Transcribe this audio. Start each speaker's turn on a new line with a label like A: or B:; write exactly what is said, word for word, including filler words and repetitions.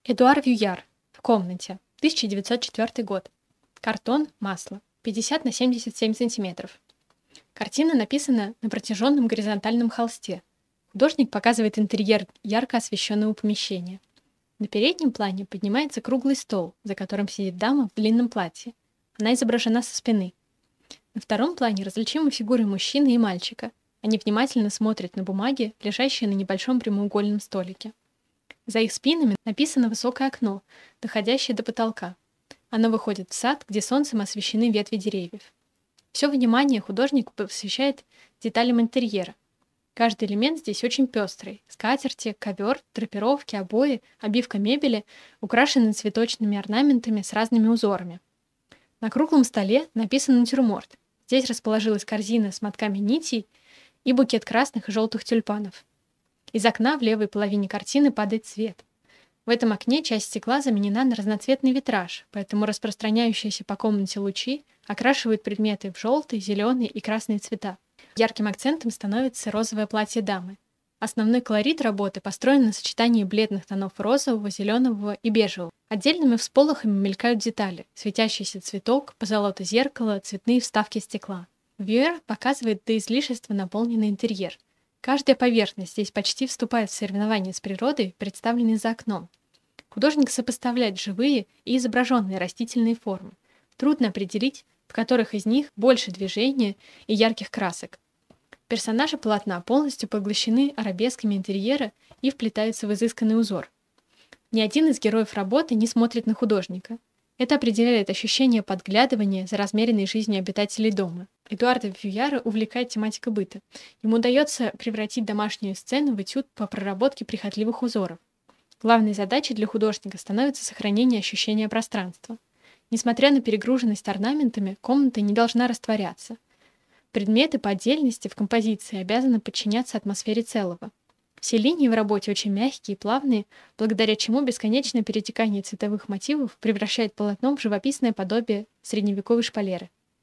A: Эдуар Вюяр. В комнате. тысяча девятьсот четвёртый год. Картон, масло. пятьдесят на семьдесят семь сантиметров. Картина написана на протяженном горизонтальном холсте. Художник показывает интерьер ярко освещенного помещения. На переднем плане поднимается круглый стол, за которым сидит дама в длинном платье. Она изображена со спины. На втором плане различимы фигуры мужчины и мальчика. Они внимательно смотрят на бумаги, лежащие на небольшом прямоугольном столике. За их спинами написано высокое окно, доходящее до потолка. Оно выходит в сад, где солнцем освещены ветви деревьев. Все внимание художник посвящает деталям интерьера. Каждый элемент здесь очень пестрый. Скатерти, ковер, драпировки, обои, обивка мебели украшены цветочными орнаментами с разными узорами. На круглом столе написан натюрморт. Здесь расположилась корзина с мотками нитей и букет красных и желтых тюльпанов. Из окна в левой половине картины падает свет. В этом окне часть стекла заменена на разноцветный витраж, поэтому распространяющиеся по комнате лучи окрашивают предметы в желтый, зеленый и красный цвета. Ярким акцентом становится розовое платье дамы. Основной колорит работы построен на сочетании бледных тонов розового, зеленого и бежевого. Отдельными всполохами мелькают детали: светящийся цветок, позолота зеркала, цветные вставки стекла. Вюяр показывает до излишества наполненный интерьер. Каждая поверхность здесь почти вступает в соревнование с природой, представленной за окном. Художник сопоставляет живые и изображенные растительные формы. Трудно определить, в которых из них больше движения и ярких красок. Персонажи полотна полностью поглощены арабесками интерьера и вплетаются в изысканный узор. Ни один из героев работы не смотрит на художника. Это определяет ощущение подглядывания за размеренной жизнью обитателей дома. Эдуарда Вюяра увлекает тематика быта. Ему удается превратить домашнюю сцену в этюд по проработке прихотливых узоров. Главной задачей для художника становится сохранение ощущения пространства. Несмотря на перегруженность орнаментами, комната не должна растворяться. Предметы по отдельности в композиции обязаны подчиняться атмосфере целого. Все линии в работе очень мягкие и плавные, благодаря чему бесконечное перетекание цветовых мотивов превращает полотно в живописное подобие средневековой шпалеры.